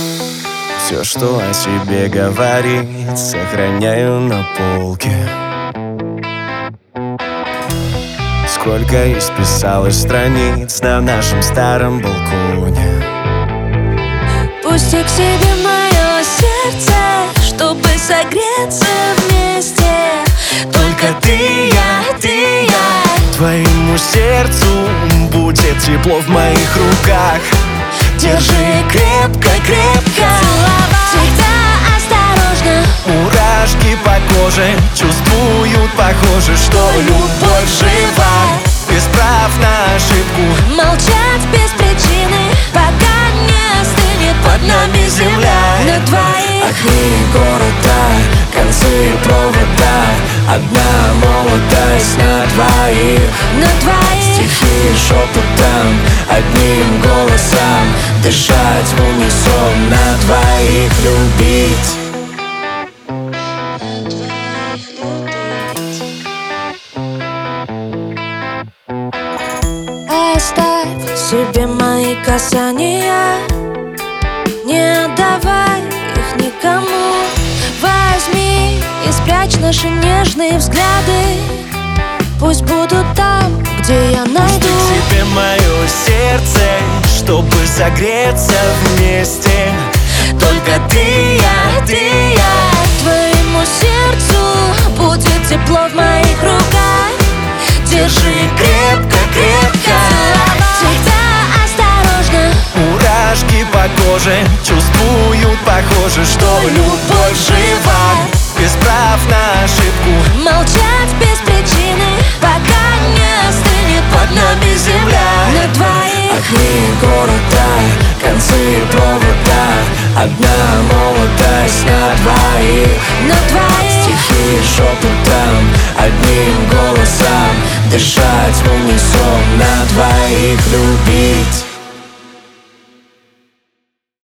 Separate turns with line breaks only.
Все, что о себе говорит, сохраняю на полке. Сколько исписалось страниц на нашем старом балконе.
Пусти к себе мое сердце, чтобы согреться вместе. Только ты и я.
Твоему сердцу будет тепло в моих руках.
Держи крепко-крепко. Всегда осторожно.
Мурашки по коже чувствуют, похоже, что любовь жива. Без прав на ошибку.
Молчать без причины, пока не остынет под нами земля. На двоих
огни города, концы провода, одна молодость на двоих. Стихи шепотом, одним голосом, дышать в унисон, на двоих любить.
Оставь себе мои касания, не отдавай их никому. Возьми и спрячь наши нежные взгляды. Пусть будут там, где я найду.
Пусти к себе мое сердце, чтобы согреться вместе. Только ты и я.
Твоему сердцу будет тепло в моих руках.
Держи крепко-крепко.
Всегда осторожно.
Мурашки по коже чувствуют, похоже, что любовь жива. Без прав на ошибку.
Молчать без причины, пока не остынет под нами земля. На двоих
огни города, концы провода, одна молодость на двоих. Стихи шепотом, одним голосом, дышать в унисон, на двоих любить.